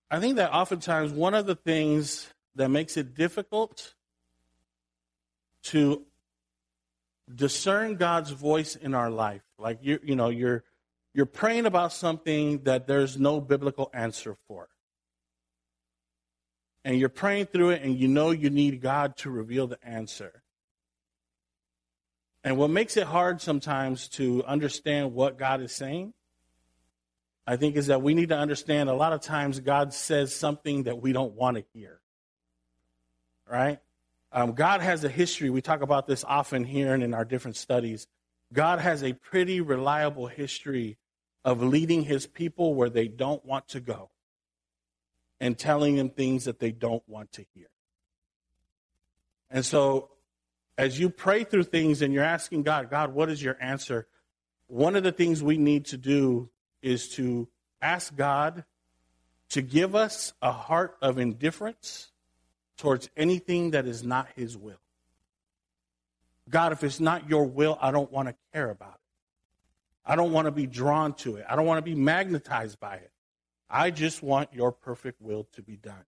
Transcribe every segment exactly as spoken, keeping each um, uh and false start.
I think that oftentimes one of the things that makes it difficult to discern God's voice in our life, like you, you know, you're you're praying about something that there's no biblical answer for, and you're praying through it, and you know you need God to reveal the answer. And what makes it hard sometimes to understand what God is saying, I think, is that we need to understand a lot of times God says something that we don't want to hear. Right? Um, God has a history. We talk about this often here and in our different studies. God has a pretty reliable history of leading his people where they don't want to go and telling them things that they don't want to hear. And so as you pray through things and you're asking God, God, what is your answer? One of the things we need to do is to ask God to give us a heart of indifference towards anything that is not his will. God, if it's not your will, I don't want to care about it. I don't want to be drawn to it. I don't want to be magnetized by it. I just want your perfect will to be done.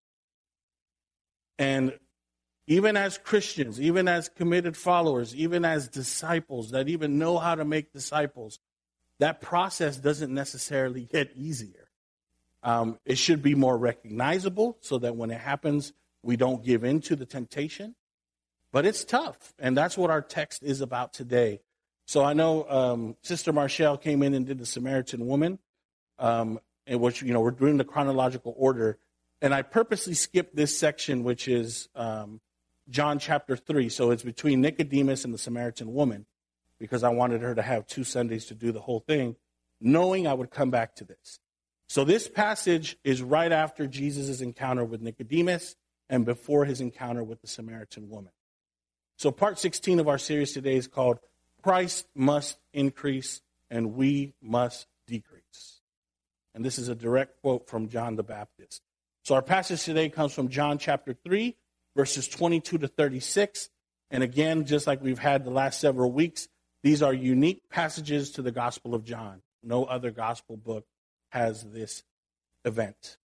And even as Christians, even as committed followers, even as disciples that even know how to make disciples, that process doesn't necessarily get easier. Um, it should be more recognizable so that when it happens, we don't give in to the temptation. But it's tough, and that's what our text is about today. So I know um, Sister Marshall came in and did the Samaritan woman, um, in which, you know, we're doing the chronological order. And I purposely skipped this section, which is um, John chapter three. So it's between Nicodemus and the Samaritan woman, because I wanted her to have two Sundays to do the whole thing, knowing I would come back to this. So this passage is right after Jesus' encounter with Nicodemus and before his encounter with the Samaritan woman. So part sixteen of our series today is called Christ Must Increase and We Must Decrease. And this is a direct quote from John the Baptist. So our passage today comes from John chapter three, verses twenty-two to thirty-six. And again, just like we've had the last several weeks, these are unique passages to the Gospel of John. No other gospel book has this event.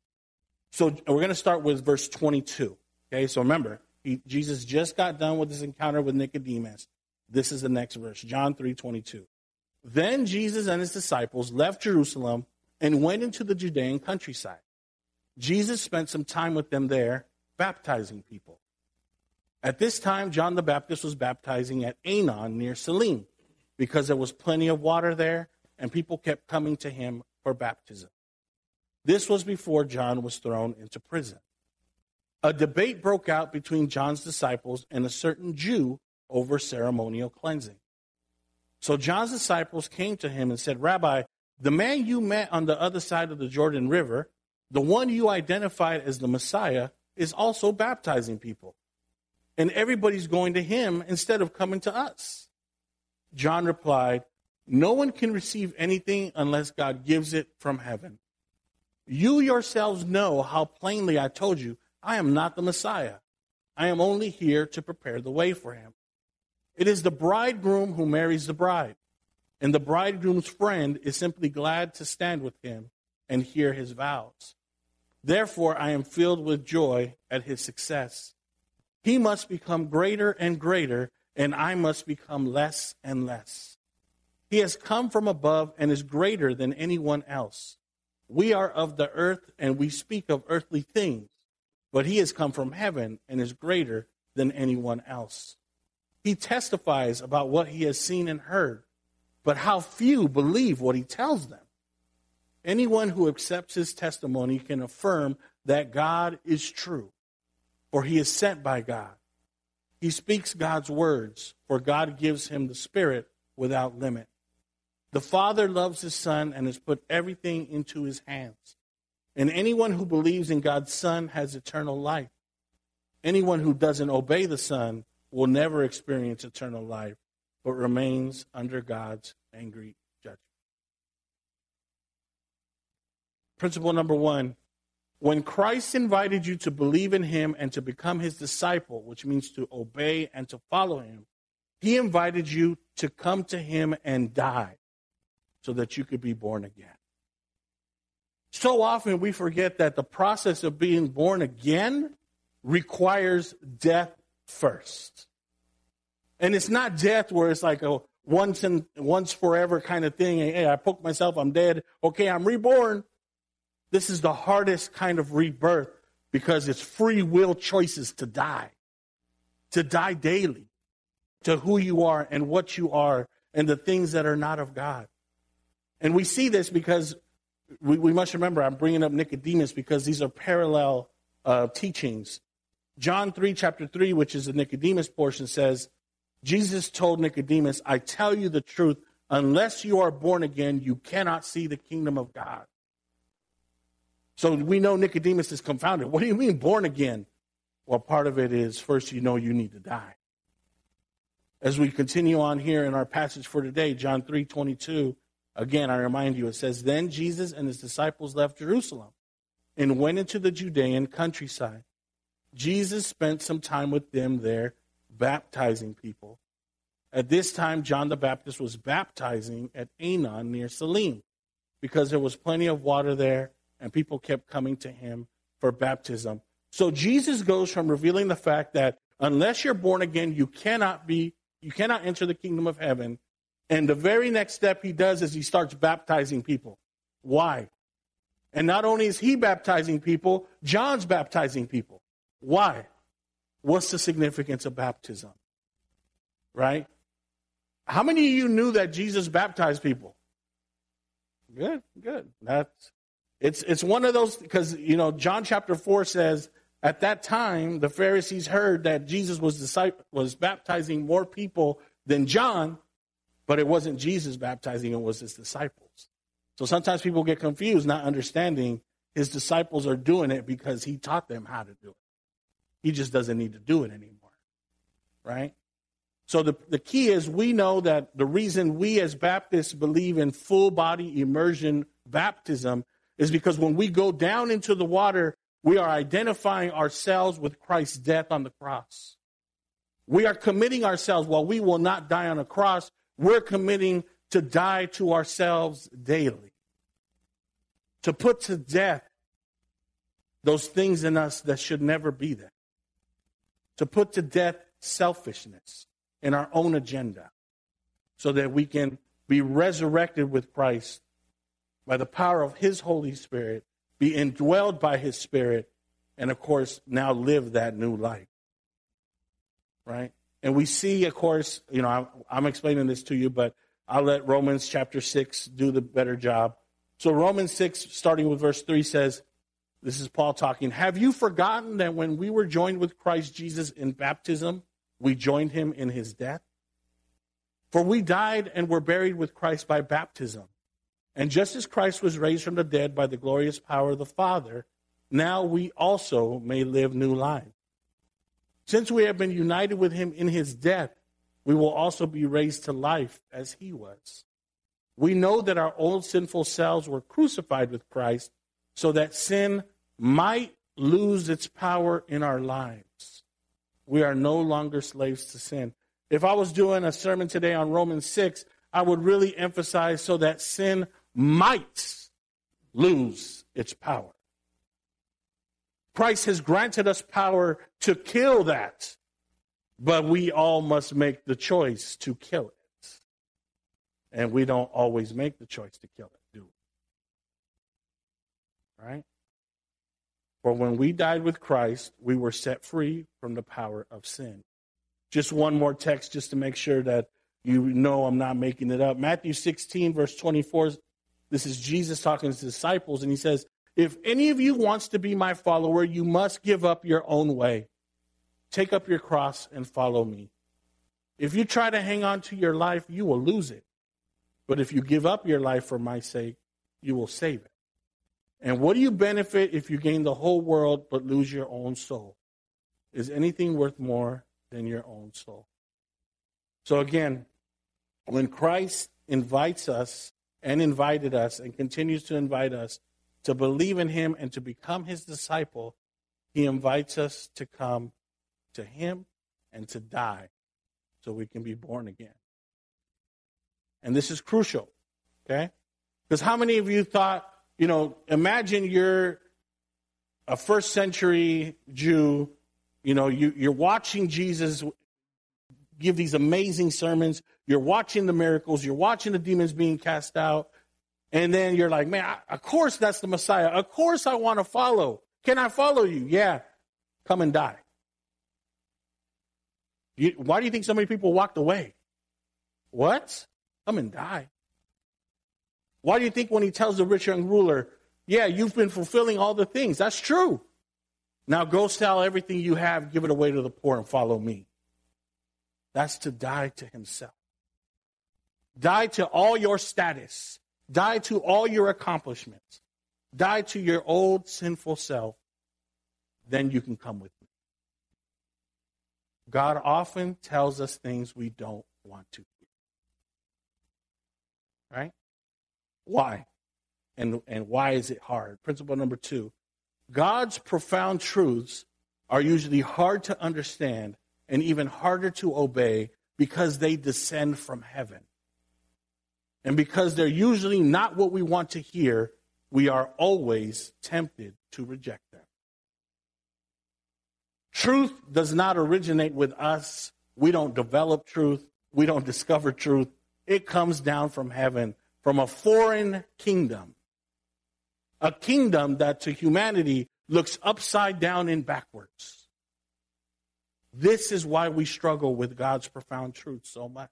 So we're going to start with verse twenty-two. Okay, so remember, he, Jesus just got done with his encounter with Nicodemus. This is the next verse, John three twenty-two. Then Jesus and his disciples left Jerusalem and went into the Judean countryside. Jesus spent some time with them there, baptizing people. At this time, John the Baptist was baptizing at Aenon near Salim, because there was plenty of water there, and people kept coming to him for baptism. This was before John was thrown into prison. A debate broke out between John's disciples and a certain Jew over ceremonial cleansing. So John's disciples came to him and said, Rabbi, the man you met on the other side of the Jordan River, the one you identified as the Messiah, is also baptizing people. And everybody's going to him instead of coming to us. John replied, no one can receive anything unless God gives it from heaven. You yourselves know how plainly I told you, I am not the Messiah. I am only here to prepare the way for him. It is the bridegroom who marries the bride, and the bridegroom's friend is simply glad to stand with him and hear his vows. Therefore, I am filled with joy at his success. He must become greater and greater, and I must become less and less. He has come from above and is greater than anyone else. We are of the earth, and we speak of earthly things, but he has come from heaven and is greater than anyone else. He testifies about what he has seen and heard, but how few believe what he tells them. Anyone who accepts his testimony can affirm that God is true, for he is sent by God. He speaks God's words, for God gives him the Spirit without limit. The Father loves his Son and has put everything into his hands. And anyone who believes in God's Son has eternal life. Anyone who doesn't obey the Son will never experience eternal life, but remains under God's angry judgment. Principle number one, when Christ invited you to believe in him and to become his disciple, which means to obey and to follow him, he invited you to come to him and die so that you could be born again. So often we forget that the process of being born again requires death first. And it's not death where it's like a once and once forever kind of thing. Hey, I poked myself, I'm dead. Okay, I'm reborn. This is the hardest kind of rebirth because it's free will choices to die. To die daily. To who you are and what you are and the things that are not of God. And we see this because we, we must remember, I'm bringing up Nicodemus because these are parallel uh, teachings. John three, chapter three, which is the Nicodemus portion, says, Jesus told Nicodemus, I tell you the truth, unless you are born again, you cannot see the kingdom of God. So we know Nicodemus is confounded. What do you mean born again? Well, part of it is first you know you need to die. As we continue on here in our passage for today, John three twenty-two, again, I remind you, it says, Then Jesus and his disciples left Jerusalem and went into the Judean countryside. Jesus spent some time with them there, baptizing people. At this time, John the Baptist was baptizing at Aenon near Salim because there was plenty of water there and people kept coming to him for baptism. So Jesus goes from revealing the fact that unless you're born again, you cannot be, you cannot enter the kingdom of heaven. And the very next step he does is he starts baptizing people. Why? And not only is he baptizing people, John's baptizing people. Why? What's the significance of baptism? Right? How many of you knew that Jesus baptized people? Good, good. That's it's it's one of those, because you know John chapter four says at that time the Pharisees heard that Jesus was disciple, was baptizing more people than John, but it wasn't Jesus baptizing, it was his disciples. So sometimes people get confused, not understanding his disciples are doing it because he taught them how to do it. He just doesn't need to do it anymore, right? So the, the key is we know that the reason we as Baptists believe in full body immersion baptism is because when we go down into the water, we are identifying ourselves with Christ's death on the cross. We are committing ourselves, while we will not die on a cross, we're committing to die to ourselves daily. To put to death those things in us that should never be there. To put to death selfishness and our own agenda so that we can be resurrected with Christ by the power of his Holy Spirit, be indwelled by his Spirit, and of course, now live that new life. Right? And we see, of course, you know, I'm, I'm explaining this to you, but I'll let Romans chapter six do the better job. So Romans six, starting with verse three, says, this is Paul talking, have you forgotten that when we were joined with Christ Jesus in baptism, we joined him in his death? For we died and were buried with Christ by baptism. And just as Christ was raised from the dead by the glorious power of the Father, now we also may live new lives. Since we have been united with him in his death, we will also be raised to life as he was. We know that our old sinful selves were crucified with Christ so that sin might lose its power in our lives. We are no longer slaves to sin. If I was doing a sermon today on Romans six, I would really emphasize so that sin might lose its power. Christ has granted us power to kill that, but we all must make the choice to kill it. And we don't always make the choice to kill it, do we? Right? For when we died with Christ, we were set free from the power of sin. Just one more text just to make sure that you know I'm not making it up. Matthew sixteen, verse twenty-four, this is Jesus talking to his disciples, and he says, if any of you wants to be my follower, you must give up your own way. Take up your cross and follow me. If you try to hang on to your life, you will lose it. But if you give up your life for my sake, you will save it. And what do you benefit if you gain the whole world but lose your own soul? Is anything worth more than your own soul? So again, when Christ invites us and invited us and continues to invite us to believe in him and to become his disciple, he invites us to come to him and to die so we can be born again. And this is crucial, okay? Because how many of you thought You know, imagine you're a first century Jew. You know, you, you're watching Jesus give these amazing sermons. You're watching the miracles. You're watching the demons being cast out. And then you're like, man, I, of course that's the Messiah. Of course I want to follow. Can I follow you? Yeah. Come and die. You, why do you think so many people walked away? What? Come and die. Why do you think when he tells the rich young ruler, yeah, you've been fulfilling all the things. That's true. Now go sell everything you have, give it away to the poor, and follow me. That's to die to himself. Die to all your status. Die to all your accomplishments. Die to your old sinful self. Then you can come with me. God often tells us things we don't want to hear. Right? Why? And, and why is it hard? Principle number two. God's profound truths are usually hard to understand and even harder to obey because they descend from heaven. And because they're usually not what we want to hear, we are always tempted to reject them. Truth does not originate with us. We don't develop truth. We don't discover truth. It comes down from heaven, from a foreign kingdom. A kingdom that to humanity looks upside down and backwards. This is why we struggle with God's profound truth so much.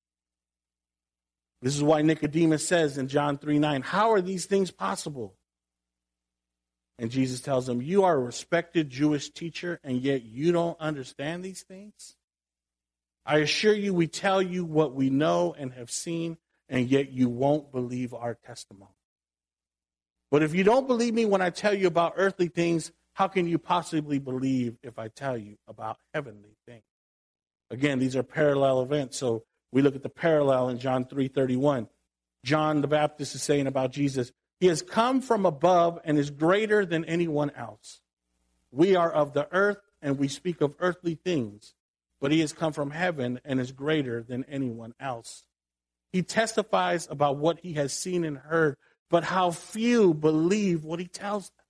This is why Nicodemus says in John three nine, how are these things possible? And Jesus tells him, you are a respected Jewish teacher, and yet you don't understand these things? I assure you, we tell you what we know and have seen, and yet you won't believe our testimony. But if you don't believe me when I tell you about earthly things, how can you possibly believe if I tell you about heavenly things? Again, these are parallel events. So we look at the parallel in John three thirty-one. John the Baptist is saying about Jesus, he has come from above and is greater than anyone else. We are of the earth and we speak of earthly things, but he has come from heaven and is greater than anyone else. He testifies about what he has seen and heard, but how few believe what he tells them.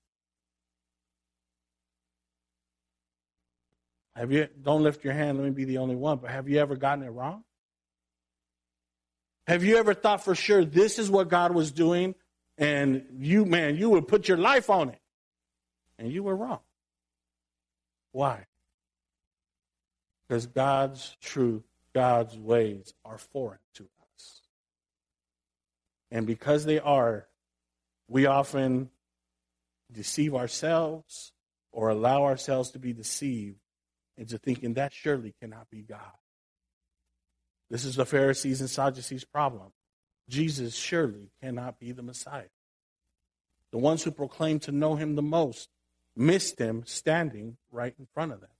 Have you, don't lift your hand, let me be the only one, but have you ever gotten it wrong? Have you ever thought for sure this is what God was doing, and you, man, you would put your life on it, and you were wrong? Why? Because God's truth, God's ways are foreign to us. And because they are, we often deceive ourselves or allow ourselves to be deceived into thinking that surely cannot be God. This is the Pharisees and Sadducees' problem. Jesus surely cannot be the Messiah. The ones who proclaim to know him the most missed him standing right in front of them.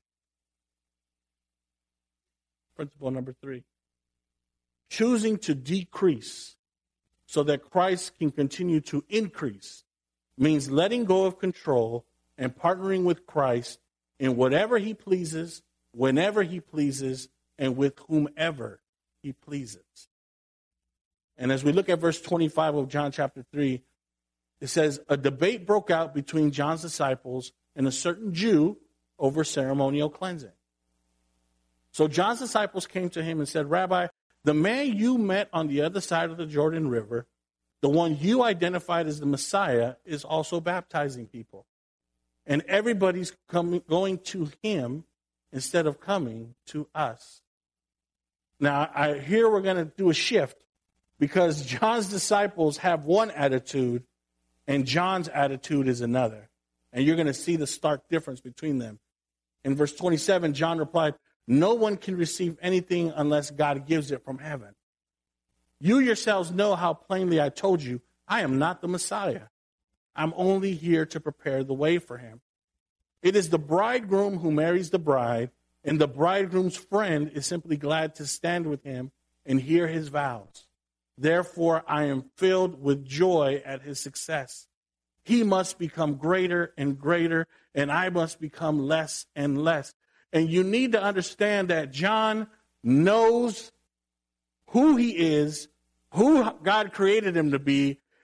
Principle number three. Choosing to decrease so that Christ can continue to increase means letting go of control and partnering with Christ in whatever he pleases, whenever he pleases, and with whomever he pleases. And as we look at verse twenty-five of John chapter three, it says, a debate broke out between John's disciples and a certain Jew over ceremonial cleansing. So John's disciples came to him and said, Rabbi, the man you met on the other side of the Jordan River, the one you identified as the Messiah, is also baptizing people. And everybody's coming, going to him instead of coming to us. Now, I, here we're going to do a shift because John's disciples have one attitude and John's attitude is another. And you're going to see the stark difference between them. In verse twenty-seven, John replied, no one can receive anything unless God gives it from heaven. You yourselves know how plainly I told you, I am not the Messiah. I'm only here to prepare the way for him. It is the bridegroom who marries the bride, and the bridegroom's friend is simply glad to stand with him and hear his vows. Therefore, I am filled with joy at his success. He must become greater and greater, and I must become less and less. And you need to understand that John knows who he is, who God created him to be,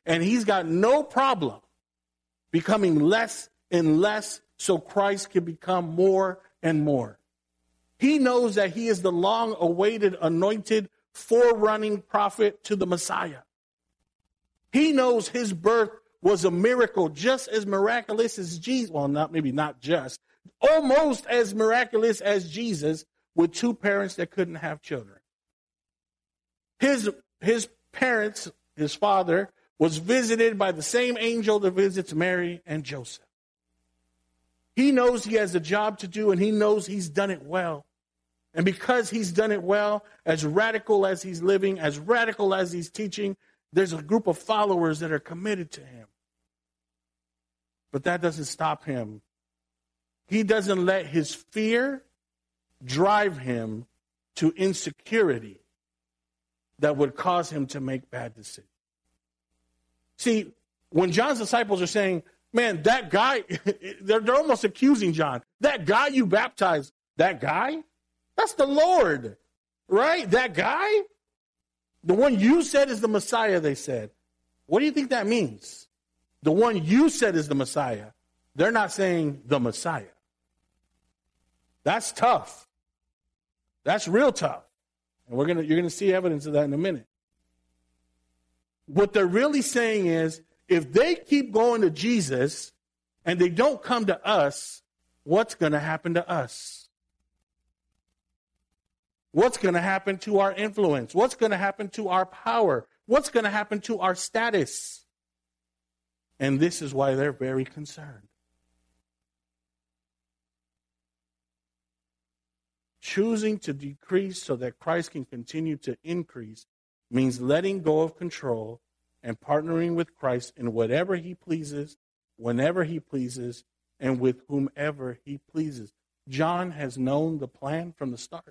And he's got no problem becoming less and less so Christ can become more and more. He knows that he is the long-awaited, anointed, forerunning prophet to the Messiah. He knows his birth was a miracle, just as miraculous as Jesus. Well, not maybe not just, almost as miraculous as Jesus, with two parents that couldn't have children. His, his parents, his father, was visited by the same angel that visits Mary and Joseph. He knows he has a job to do, and he knows he's done it well. And because he's done it well, as radical as he's living, as radical as he's teaching, there's a group of followers that are committed to him. But that doesn't stop him. He doesn't let his fear drive him to insecurity that would cause him to make bad decisions. See, when John's disciples are saying, man, that guy, they're, they're almost accusing John. That guy you baptized, that guy? That's the Lord, right? That guy? The one you said is the Messiah, they said. What do you think that means? The one you said is the Messiah. They're not saying the Messiah. That's tough. That's real tough. And we're gonna, you're going to see evidence of that in a minute. What they're really saying is, if they keep going to Jesus and they don't come to us, what's going to happen to us? What's going to happen to our influence? What's going to happen to our power? What's going to happen to our status? And this is why they're very concerned. Choosing to decrease so that Christ can continue to increase means letting go of control and partnering with Christ in whatever he pleases, whenever he pleases, and with whomever he pleases. John has known the plan from the start.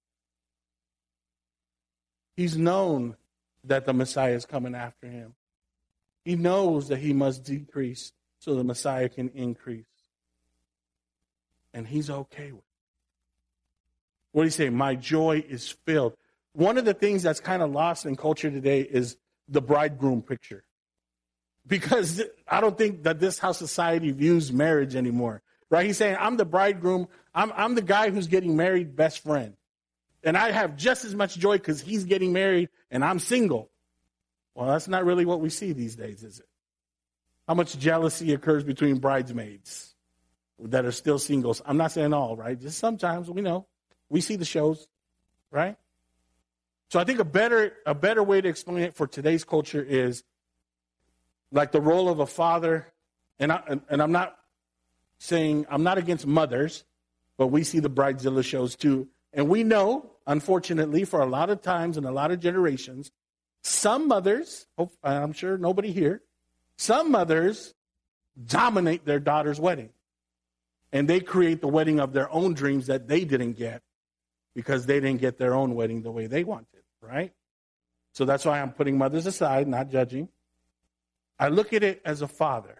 He's known that the Messiah is coming after him. He knows that he must decrease so the Messiah can increase. And he's okay with it. What do you say? My joy is filled. One of the things that's kind of lost in culture today is the bridegroom picture. Because I don't think that this is how society views marriage anymore. Right? He's saying, I'm the bridegroom. I'm, I'm the guy who's getting married best friend. And I have just as much joy because he's getting married and I'm single. Well, that's not really what we see these days, is it? How much jealousy occurs between bridesmaids that are still singles? I'm not saying all, right? Just sometimes, we know. We see the shows, right? So I think a better a better way to explain it for today's culture is like the role of a father. And, I, and, and I'm not saying, I'm not against mothers, but we see the Bridezilla shows too. And we know, unfortunately, for a lot of times and a lot of generations, some mothers, I'm sure nobody here, some mothers dominate their daughter's wedding. And they create the wedding of their own dreams that they didn't get because they didn't get their own wedding the way they wanted, right? So that's why I'm putting mothers aside, not judging. I look at it as a father.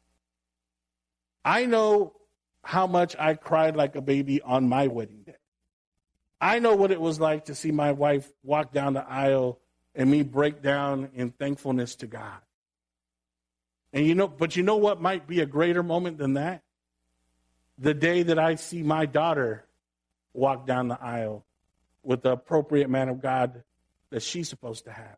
I know how much I cried like a baby on my wedding day. I know what it was like to see my wife walk down the aisle and me break down in thankfulness to God. And you know, but you know what might be a greater moment than that? The day that I see my daughter walk down the aisle with the appropriate man of God that she's supposed to have.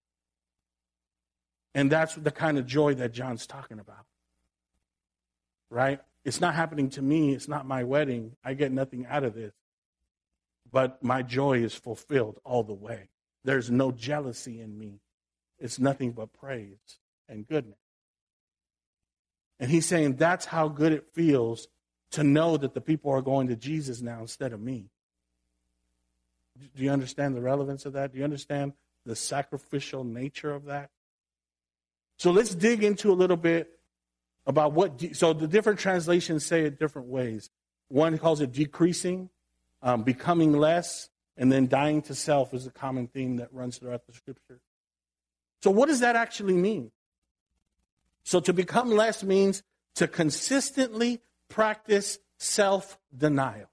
And that's the kind of joy that John's talking about. Right? It's not happening to me. It's not my wedding. I get nothing out of this. But my joy is fulfilled all the way. There's no jealousy in me. It's nothing but praise and goodness. And he's saying that's how good it feels to know that the people are going to Jesus now instead of me. Do you understand the relevance of that? Do you understand the sacrificial nature of that? So let's dig into a little bit about what, de- so the different translations say it different ways. One calls it decreasing, um, becoming less, and then dying to self is a common theme that runs throughout the scripture. So what does that actually mean? So to become less means to consistently practice self-denial.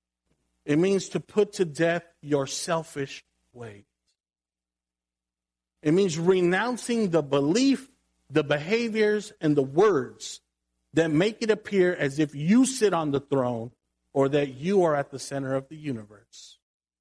It means to put to death your selfish ways. It means renouncing the belief, the behaviors, and the words that make it appear as if you sit on the throne or that you are at the center of the universe.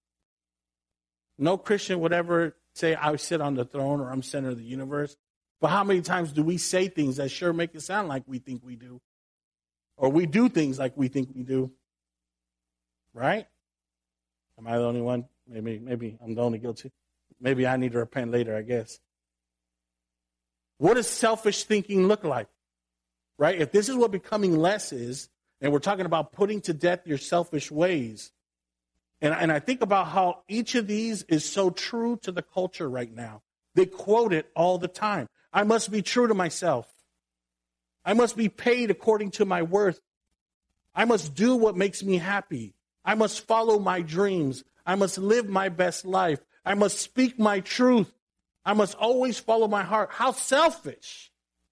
No Christian would ever say, I sit on the throne or I'm center of the universe. But how many times do we say things that sure make it sound like we think we do? Or we do things like we think we do. Right? Am I the only one? Maybe, maybe I'm the only guilty. Maybe I need to repent later, I guess. What does selfish thinking look like? Right? If this is what becoming less is, and we're talking about putting to death your selfish ways, and, and I think about how each of these is so true to the culture right now. They quote it all the time. I must be true to myself. I must be paid according to my worth. I must do what makes me happy. I must follow my dreams. I must live my best life. I must speak my truth. I must always follow my heart. How selfish.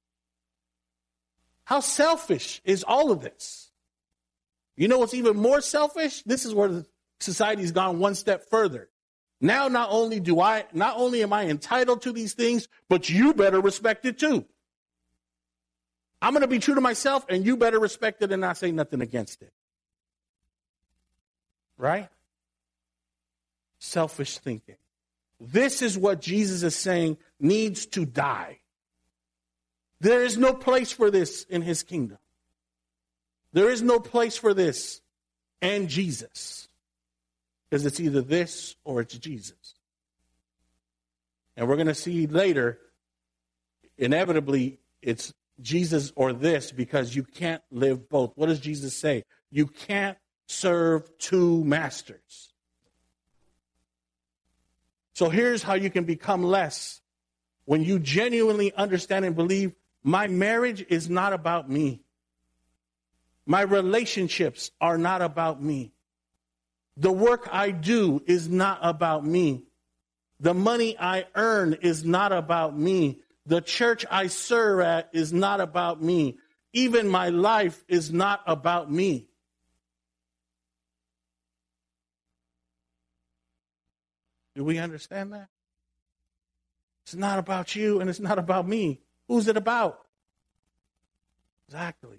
How selfish is all of this? You know what's even more selfish? This is where the society's gone one step further. Now, not only do I, not only am I entitled to these things, but you better respect it too. I'm going to be true to myself, and you better respect it and not say nothing against it. Right? Selfish thinking. This is what Jesus is saying needs to die. There is no place for this in his kingdom. There is no place for this and Jesus. Because it's either this or it's Jesus. And we're going to see later, inevitably, it's Jesus or this, because you can't live both. What does Jesus say? You can't serve two masters. So here's how you can become less. When you genuinely understand and believe, my marriage is not about me. My relationships are not about me. The work I do is not about me. The money I earn is not about me. The church I serve at is not about me. Even my life is not about me. Do we understand that? It's not about you and it's not about me. Who's it about? Exactly.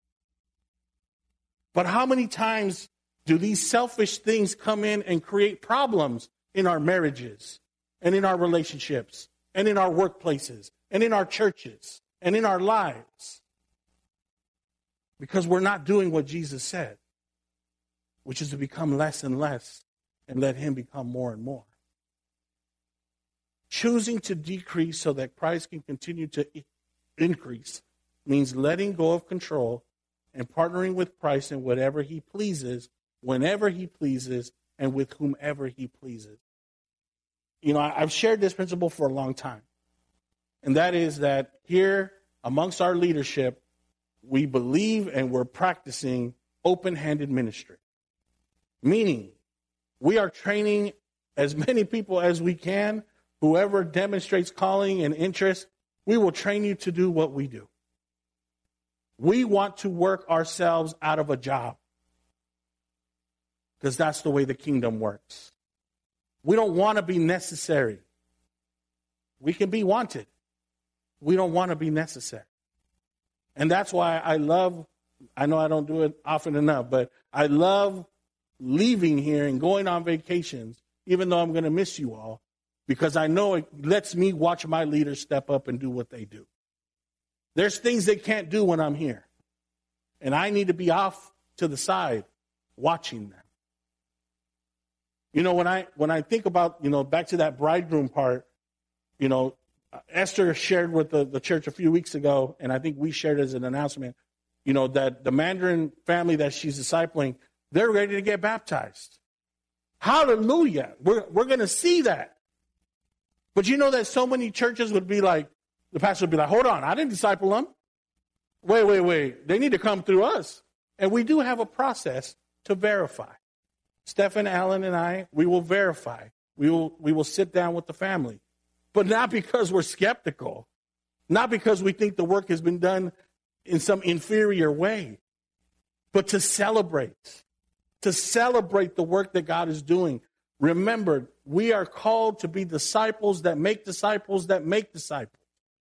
But how many times do these selfish things come in and create problems in our marriages and in our relationships and in our workplaces and in our churches and in our lives? Because we're not doing what Jesus said, which is to become less and less and let him become more and more. Choosing to decrease so that Christ can continue to increase means letting go of control and partnering with Christ in whatever he pleases, whenever he pleases, and with whomever he pleases. You know, I've shared this principle for a long time. And that is that here amongst our leadership, we believe and we're practicing open-handed ministry. Meaning, we are training as many people as we can. Whoever demonstrates calling and interest, we will train you to do what we do. We want to work ourselves out of a job because that's the way the kingdom works. We don't want to be necessary. We can be wanted. We don't want to be necessary. And that's why I love, I know I don't do it often enough, but I love leaving here and going on vacations, even though I'm going to miss you all, because I know it lets me watch my leaders step up and do what they do. There's things they can't do when I'm here. And I need to be off to the side watching them. You know, when I when I think about, you know, back to that bridegroom part, you know, Esther shared with the, the church a few weeks ago, and I think we shared as an announcement, you know, that the Mandarin family that she's discipling, they're ready to get baptized. Hallelujah. We're, we're going to see that. But you know that so many churches would be like, the pastor would be like, hold on, I didn't disciple them. Wait, wait, wait. They need to come through us. And we do have a process to verify. Stephen, Allen, and I, we will verify. We will, we will sit down with the family. But not because we're skeptical. Not because we think the work has been done in some inferior way. But to celebrate. To celebrate the work that God is doing. Remember, we are called to be disciples that make disciples that make disciples.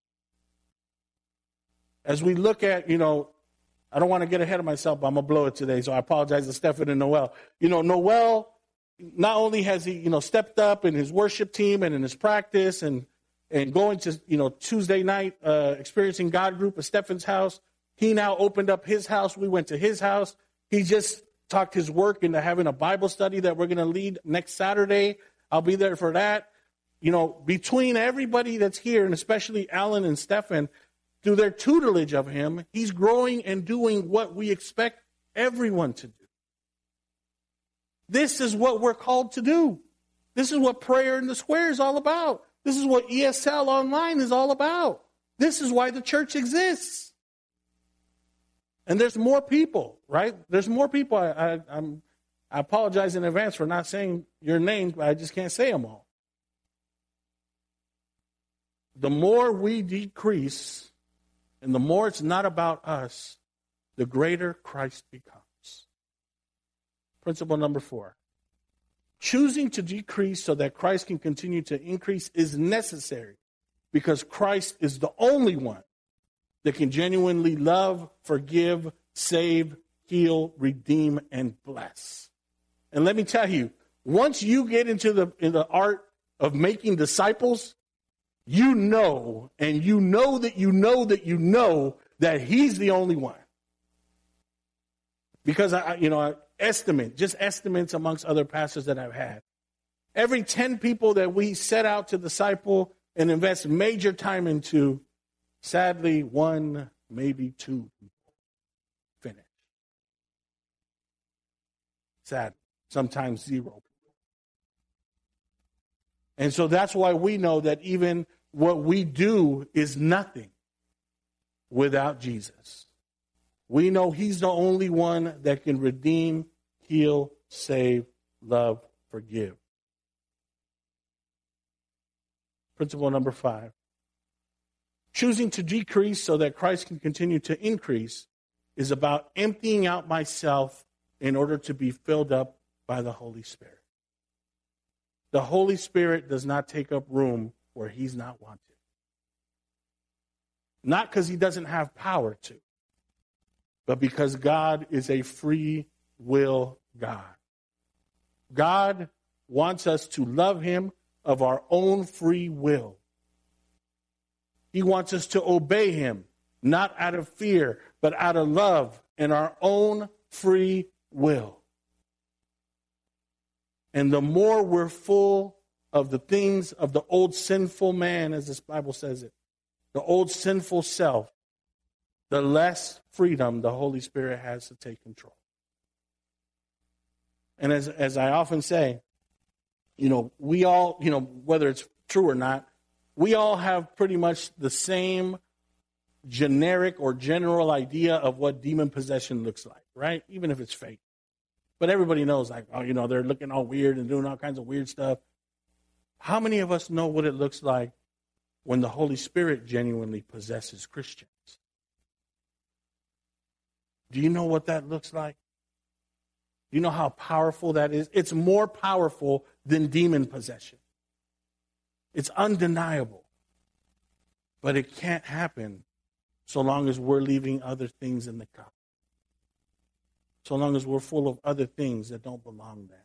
As we look at, you know, I don't want to get ahead of myself, but I'm going to blow it today, so I apologize to Stephen and Noel. You know, Noel, not only has he, you know, stepped up in his worship team and in his practice and and going to, you know, Tuesday night, uh, Experiencing God group at Stephen's house, he now opened up his house. We went to his house. He just talked his work into having a Bible study that we're going to lead next Saturday. I'll be there for that. You know, between everybody that's here, and especially Alan and Stephen, through their tutelage of him, he's growing and doing what we expect everyone to do. This is what we're called to do. This is what Prayer in the Square is all about. This is what E S L Online is all about. This is why the church exists. And there's more people, right? There's more people. I, I, I'm, I apologize in advance for not saying your names, but I just can't say them all. The more we decrease, and the more it's not about us, the greater Christ becomes. Principle number four. Choosing to decrease so that Christ can continue to increase is necessary because Christ is the only one that can genuinely love, forgive, save, heal, redeem, and bless. And let me tell you, once you get into the, in the art of making disciples, you know, and you know that you know that you know that he's the only one. Because, I, you know, I estimate, just estimates amongst other pastors that I've had. Every ten people that we set out to disciple and invest major time into, sadly, one, maybe two people finish. Sad. Sometimes zero. And so that's why we know that even what we do is nothing without Jesus. We know he's the only one that can redeem, heal, save, love, forgive. Principle number five. Choosing to decrease so that Christ can continue to increase is about emptying out myself in order to be filled up by the Holy Spirit. The Holy Spirit does not take up room where he's not wanted. Not because he doesn't have power to, but because God is a free will God. God wants us to love him of our own free will. He wants us to obey him, not out of fear, but out of love and our own free will. And the more we're full of the things of the old sinful man, as this Bible says it, the old sinful self, the less freedom the Holy Spirit has to take control. And as, as I often say, you know, we all, you know, whether it's true or not, we all have pretty much the same generic or general idea of what demon possession looks like, right? Even if it's fake. But everybody knows, like, oh, you know, they're looking all weird and doing all kinds of weird stuff. How many of us know what it looks like when the Holy Spirit genuinely possesses Christians? Do you know what that looks like? Do you know how powerful that is? It's more powerful than demon possession. It's undeniable. But it can't happen so long as we're leaving other things in the cup. So long as we're full of other things that don't belong there.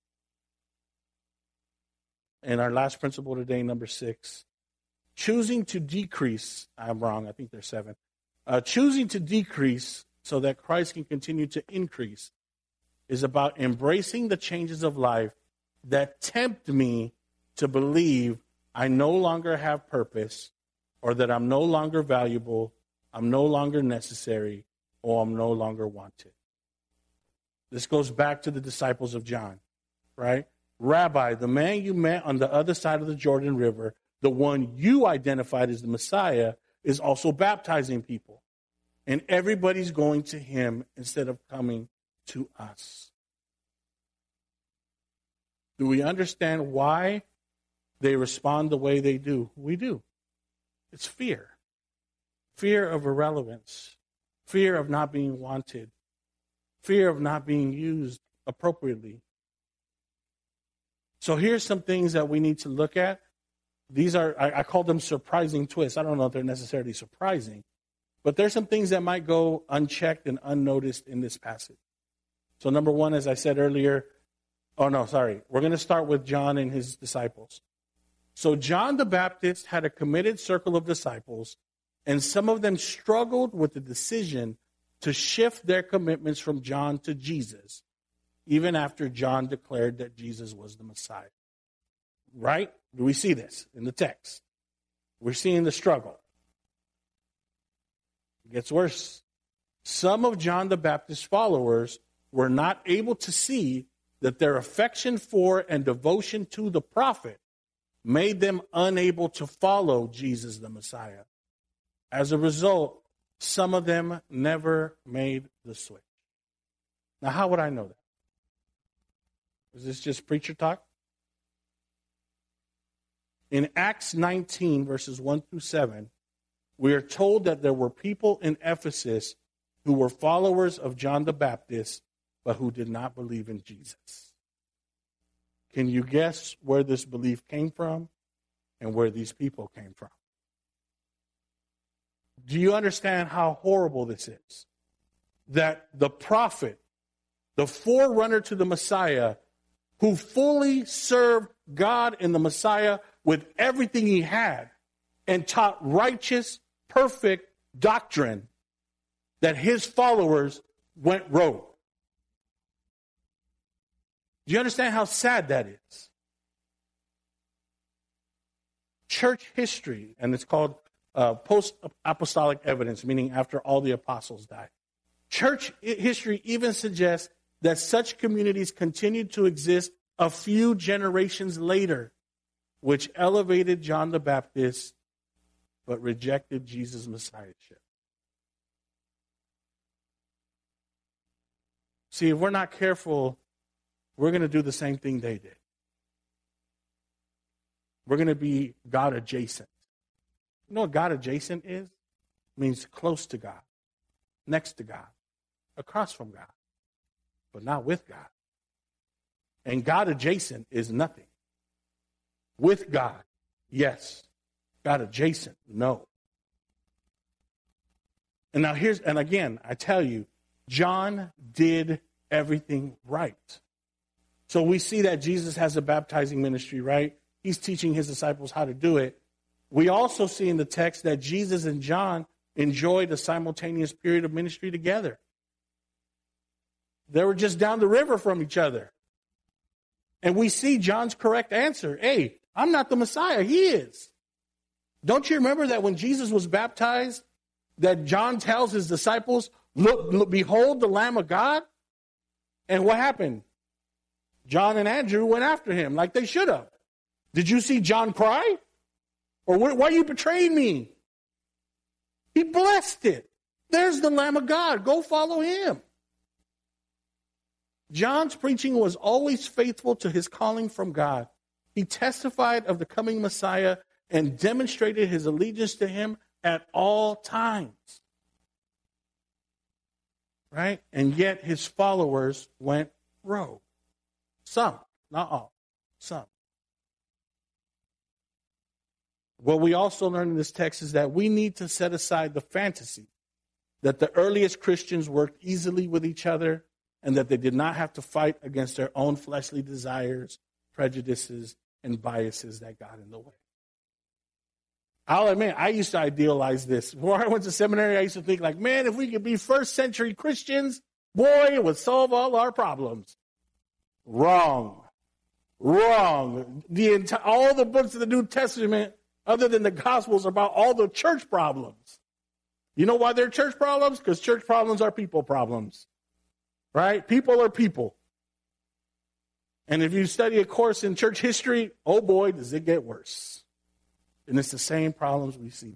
And our last principle today, number six, choosing to decrease, I'm wrong, I think there's seven. Uh, choosing to decrease so that Christ can continue to increase is about embracing the changes of life that tempt me to believe I no longer have purpose, or that I'm no longer valuable, I'm no longer necessary, or I'm no longer wanted. This goes back to the disciples of John, right? Rabbi, the man you met on the other side of the Jordan River, the one you identified as the Messiah, is also baptizing people. And everybody's going to him instead of coming to us. Do we understand why they respond the way they do? We do. It's fear. Fear of irrelevance. Fear of not being wanted. Fear of not being used appropriately. So here's some things that we need to look at. These are, I, I call them surprising twists. I don't know if they're necessarily surprising, but there's some things that might go unchecked and unnoticed in this passage. So number one, as I said earlier, oh no, sorry. We're going to start with John and his disciples. So John the Baptist had a committed circle of disciples, and some of them struggled with the decision to shift their commitments from John to Jesus, even after John declared that Jesus was the Messiah. Right? Do we see this in the text? We're seeing the struggle. It gets worse. Some of John the Baptist's followers were not able to see that their affection for and devotion to the prophet made them unable to follow Jesus the Messiah. As a result, some of them never made the switch. Now, how would I know that? Is this just preacher talk? In Acts nineteen, verses one through seven, we are told that there were people in Ephesus who were followers of John the Baptist, but who did not believe in Jesus. Can you guess where this belief came from and where these people came from? Do you understand how horrible this is? That the prophet, the forerunner to the Messiah, who fully served God and the Messiah with everything he had and taught righteous, perfect doctrine, that his followers went rogue. Do you understand how sad that is? Church history, and it's called uh, post-apostolic evidence, meaning after all the apostles died. Church history even suggests that such communities continued to exist a few generations later, which elevated John the Baptist but rejected Jesus' messiahship. See, if we're not careful, we're going to do the same thing they did. We're going to be God adjacent. You know what God adjacent is? It means close to God, next to God, across from God, but not with God. And God adjacent is nothing. With God, yes. God adjacent, no. And now here's, and again, I tell you, John did everything right. So we see that Jesus has a baptizing ministry, right? He's teaching his disciples how to do it. We also see in the text that Jesus and John enjoyed a simultaneous period of ministry together. They were just down the river from each other. And we see John's correct answer. Hey, I'm not the Messiah. He is. Don't you remember that when Jesus was baptized, that John tells his disciples, look, look, behold the Lamb of God? And what happened? John and Andrew went after him like they should have. Did you see John cry? Or why are you betraying me? He blessed it. There's the Lamb of God. Go follow him. John's preaching was always faithful to his calling from God. He testified of the coming Messiah and demonstrated his allegiance to him at all times. Right? And yet his followers went rogue. Some, not all, some. What we also learn in this text is that we need to set aside the fantasy that the earliest Christians worked easily with each other and that they did not have to fight against their own fleshly desires, prejudices, and biases that got in the way. I'll admit, I used to idealize this. Before I went to seminary, I used to think like, man, if we could be first century Christians, boy, it would solve all our problems. Wrong. Wrong. The entire, all the books of the New Testament, other than the Gospels, are about all the church problems. You know why they're church problems? Because church problems are people problems. Right? People are people. And if you study a course in church history, oh boy, does it get worse. And it's the same problems we see.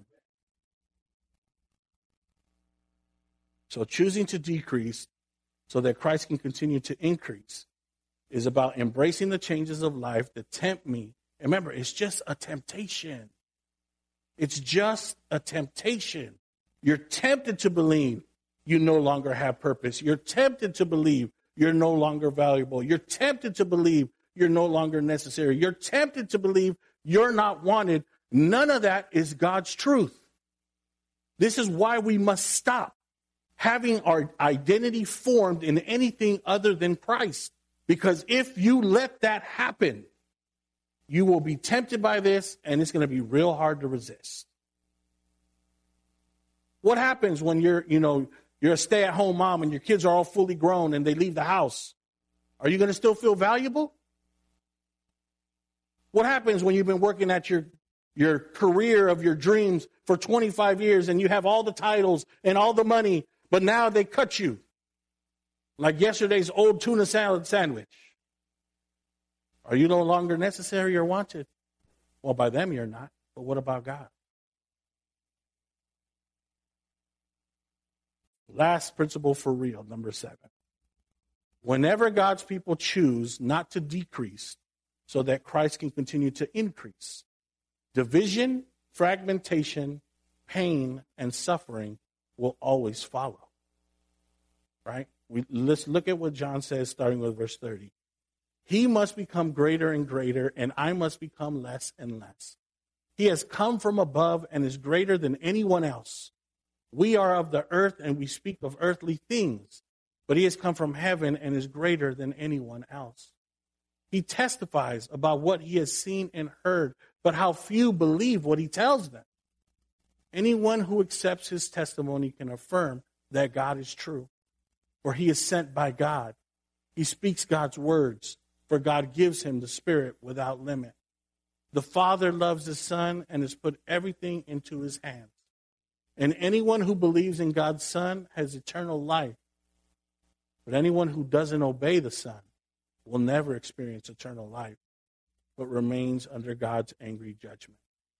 So choosing to decrease so that Christ can continue to increase is about embracing the changes of life that tempt me. And remember, it's just a temptation. It's just a temptation. You're tempted to believe you no longer have purpose. You're tempted to believe you're no longer valuable. You're tempted to believe you're no longer necessary. You're tempted to believe you're not wanted. None of that is God's truth. This is why we must stop having our identity formed in anything other than Christ. Because if you let that happen, you will be tempted by this, and it's going to be real hard to resist. What happens when you're, you know, you're a stay-at-home mom and your kids are all fully grown and they leave the house? Are you going to still feel valuable? What happens when you've been working at your, your career of your dreams for twenty-five years and you have all the titles and all the money, but now they cut you? Like yesterday's old tuna salad sandwich. Are you no longer necessary or wanted? Well, by them you're not. But what about God? Last principle for real, number seven. Whenever God's people choose not to decrease so that Christ can continue to increase, division, fragmentation, pain, and suffering will always follow. Right? We, let's look at what John says, starting with verse thirty. He must become greater and greater, and I must become less and less. He has come from above and is greater than anyone else. We are of the earth, and we speak of earthly things, but he has come from heaven and is greater than anyone else. He testifies about what he has seen and heard, but how few believe what he tells them. Anyone who accepts his testimony can affirm that God is true, for he is sent by God. He speaks God's words, for God gives him the Spirit without limit. The Father loves the Son and has put everything into his hands. And anyone who believes in God's Son has eternal life. But anyone who doesn't obey the Son will never experience eternal life, but remains under God's angry judgment.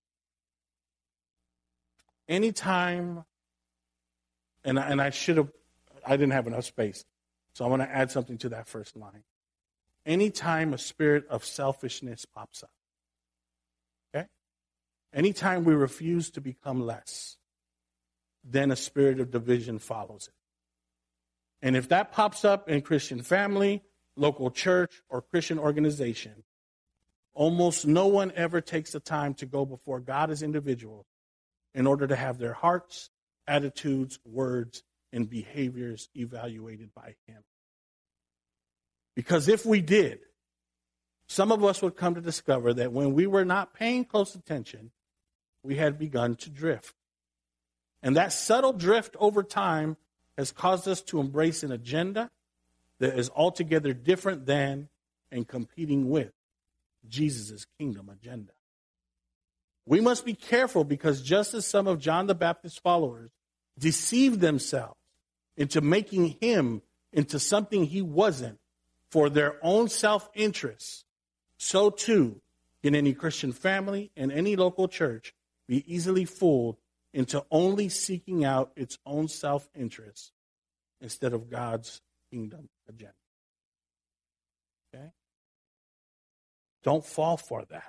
Anytime, and I, and I should have, I didn't have enough space, so I want to add something to that first line. Anytime a spirit of selfishness pops up, okay? Anytime we refuse to become less, then a spirit of division follows it. And if that pops up in Christian family, local church, or Christian organization, almost no one ever takes the time to go before God as individuals in order to have their hearts, attitudes, words, and behaviors evaluated by him. Because if we did, some of us would come to discover that when we were not paying close attention, we had begun to drift. And that subtle drift over time has caused us to embrace an agenda that is altogether different than and competing with Jesus' kingdom agenda. We must be careful, because just as some of John the Baptist's followers deceived themselves into making him into something he wasn't for their own self-interest, so too can any Christian family and any local church be easily fooled into only seeking out its own self-interest instead of God's kingdom agenda. Okay? Don't fall for that.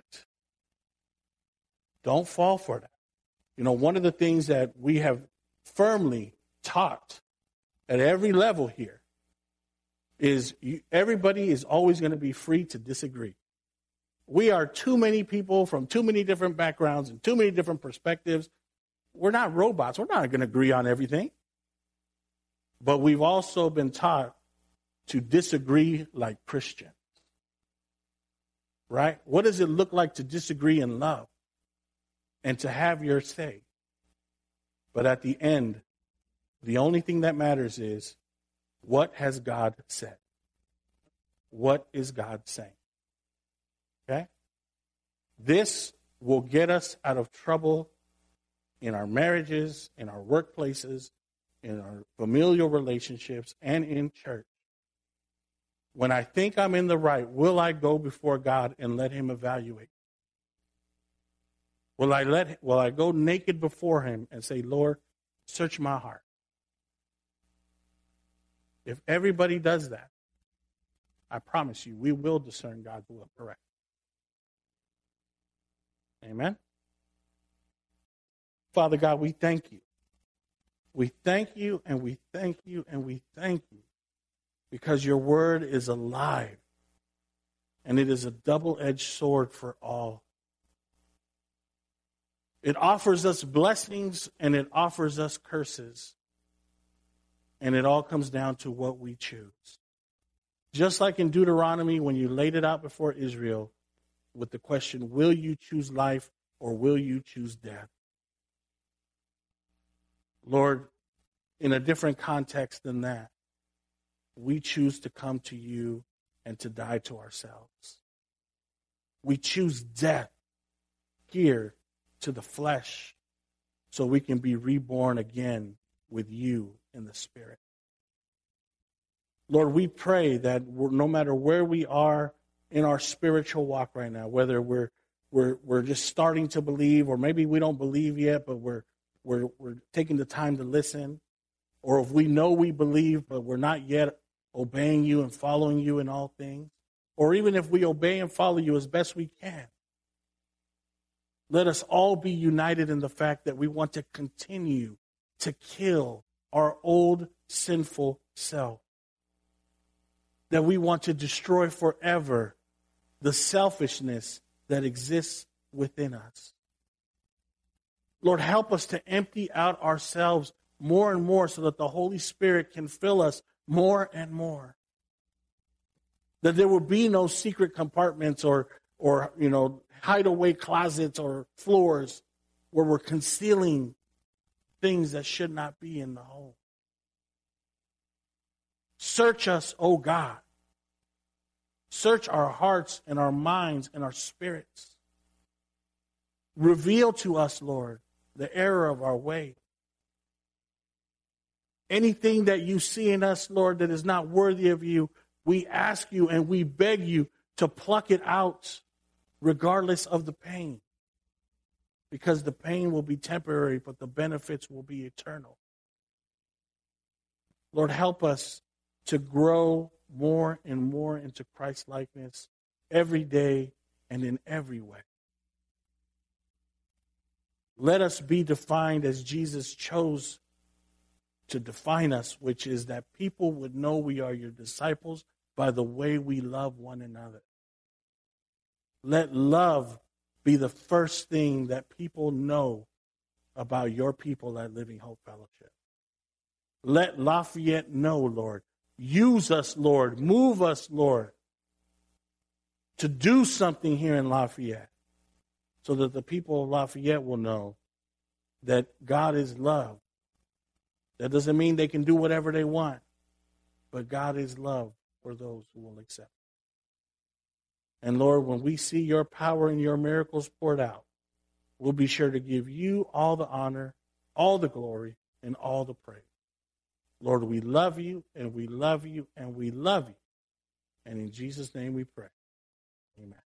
Don't fall for that. You know, one of the things that we have firmly taught at every level here is you, everybody is always going to be free to disagree. We are too many people from too many different backgrounds and too many different perspectives. We're not robots. We're not going to agree on everything. But we've also been taught to disagree like Christians. Right? What does it look like to disagree in love and to have your say? But at the end, the only thing that matters is, what has God said? What is God saying? Okay? This will get us out of trouble in our marriages, in our workplaces, in our familial relationships, and in church. When I think I'm in the right, will I go before God and let him evaluate? Will I let will I go naked before him and say, Lord, search my heart? If everybody does that, I promise you, we will discern God's will correct. Amen? Father God, we thank you. We thank you and we thank you and we thank you because your word is alive And it is a double-edged sword for all. It offers us blessings and it offers us curses. And it all comes down to what we choose. Just like in Deuteronomy, when you laid it out before Israel with the question, will you choose life or will you choose death? Lord, in a different context than that, we choose to come to you and to die to ourselves. We choose death here to the flesh so we can be reborn again with you in the Spirit. Lord, we pray that we're, no matter where we are in our spiritual walk right now, whether we're we're we're just starting to believe, or maybe we don't believe yet, but we're we're we're taking the time to listen, or if we know we believe but we're not yet obeying you and following you in all things, or even if we obey and follow you as best we can, let us all be united in the fact that we want to continue to kill our old sinful self. That we want to destroy forever the selfishness that exists within us. Lord, help us to empty out ourselves more and more so that the Holy Spirit can fill us more and more. That there will be no secret compartments or, or you know, hideaway closets or floors where we're concealing things that should not be in the home. Search us, O God. Search our hearts and our minds and our spirits. Reveal to us, Lord, the error of our way. Anything that you see in us, Lord, that is not worthy of you, we ask you and we beg you to pluck it out regardless of the pain. Because the pain will be temporary, but the benefits will be eternal. Lord, help us to grow more and more into Christ-likeness every day and in every way. Let us be defined as Jesus chose to define us, which is that people would know we are your disciples by the way we love one another. Let love be the first thing that people know about your people at Living Hope Fellowship. Let Lafayette know, Lord. Use us, Lord. Move us, Lord, to do something here in Lafayette so that the people of Lafayette will know that God is love. That doesn't mean they can do whatever they want, but God is love for those who will accept. And Lord, when we see your power and your miracles poured out, we'll be sure to give you all the honor, all the glory, and all the praise. Lord, we love you, and we love you, and we love you. And in Jesus' name we pray. Amen.